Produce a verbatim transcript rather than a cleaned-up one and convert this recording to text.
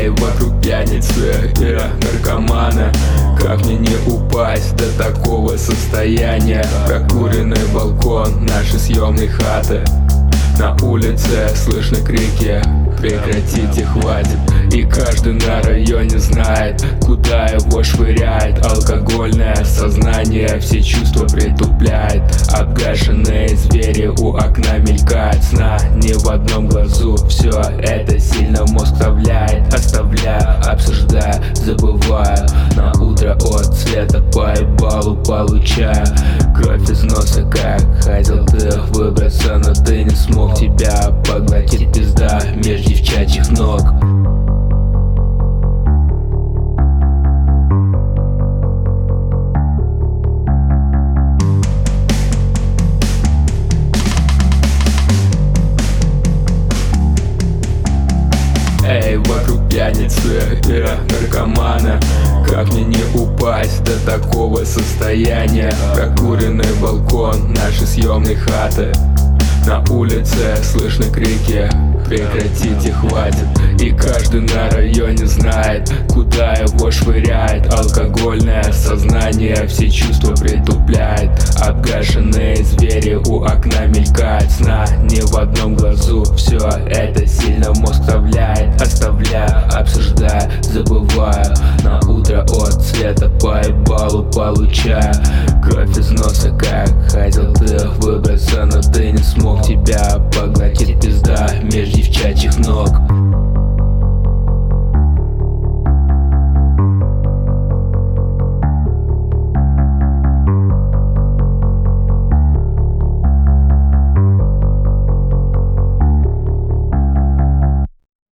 Эй, вокруг пьяницы и наркоманы. Как мне не упасть до такого состояния? Прокуренный балкон нашей съемной хаты. На улице слышны крики: прекратите, хватит. И каждый на районе знает, куда его швыряет. Алкогольное сознание все чувства притупляет. Обгашенные звери у окна мелькают. Сна ни в одном глазу. Все это сильно мозг вставляет. Оставляю, обсуждаю, забываю. На утро от света по ебалу получаю. Кровь из носа, как хотел ты выбраться, но ты не смог. Тебя поглотит пизда меж девчачьих ног. Эй, вокруг пьяницы и наркоманы. Как мне не упасть до такого состояния? Прокуренный балкон нашей съемной хаты. На улице слышны крики: прекратите, хватит. И каждый на районе знает, куда его швыряет. Алкогольное сознание все чувства притупляет. Обгашенные звери у окна мелькают. Сна ни в одном глазу. Все это сильно мозг вставляет. Оставляю, обсуждаю, забываю. На утро от света по ебалу получаю. Кровь из носа, как хотел ты выбраться, но ты не смог. Тебя поглотит пизда меж девчачьих ног.